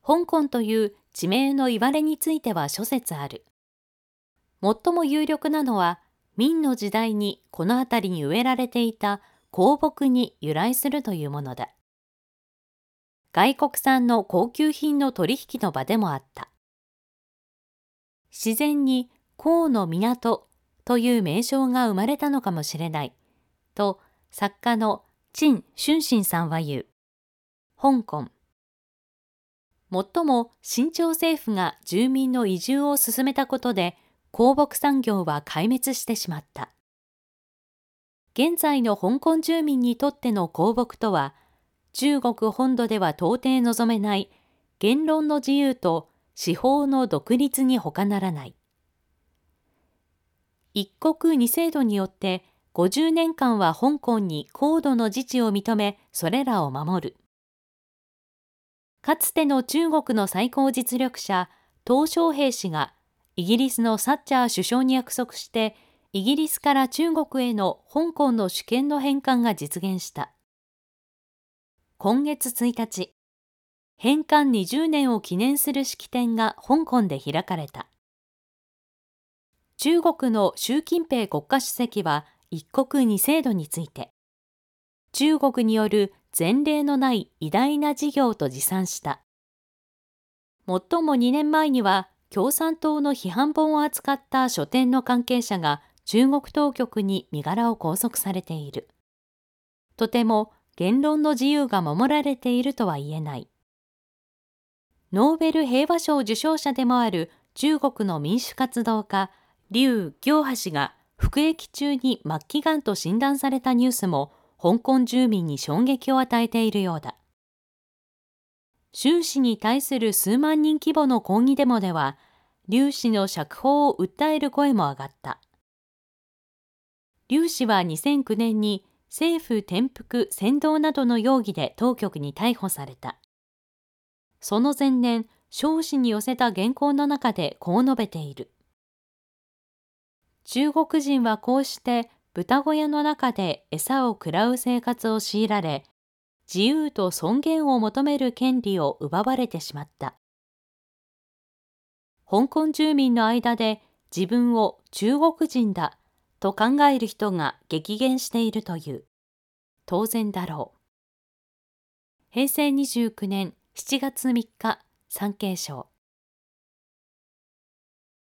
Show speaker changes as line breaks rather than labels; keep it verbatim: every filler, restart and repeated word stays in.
香港という地名の言われについては諸説ある。最も有力なのは、明の時代にこの辺りに植えられていた香木に由来するというものだ。外国産の高級品の取引の場でもあった。自然に香の港という名称が生まれたのかもしれない、と作家の陳春心さんは言う。香港。もっとも清朝政府が住民の移住を進めたことで、香木産業は壊滅してしまった。現在の香港住民にとっての香木とは、中国本土では到底望めない言論の自由と司法の独立に他ならない。一国二制度によってごじゅうねんかんは香港に高度の自治を認め、それらを守る。かつての中国の最高実力者、鄧小平氏がイギリスのサッチャー首相に約束して、イギリスから中国への香港の主権の返還が実現した。今月ついたち、返還にじゅうねんを記念する式典が香港で開かれた。中国の習近平国家主席は一国二制度について、中国による前例のない偉大な事業と自賛した。もっともにねんまえには共産党の批判本を扱った書店の関係者が中国当局に身柄を拘束されている。とても言論の自由が守られているとは言えない。ノーベル平和賞受賞者でもある中国の民主活動家、劉暁波氏が服役中に末期がんと診断されたニュースも香港住民に衝撃を与えているようだ。習氏に対する数万人規模の抗議デモでは、劉氏の釈放を訴える声も上がった。劉氏はにせんきゅうねんに政府転覆扇動などの容疑で当局に逮捕された。その前年、蒋氏に寄せた原稿の中でこう述べている。中国人はこうして豚小屋の中で餌を食らう生活を強いられ、自由と尊厳を求める権利を奪われてしまった。香港住民の間で自分を中国人だと考える人が激減しているという。当然だろう。へいせいにじゅうきゅうねんしちがつみっか、産経省。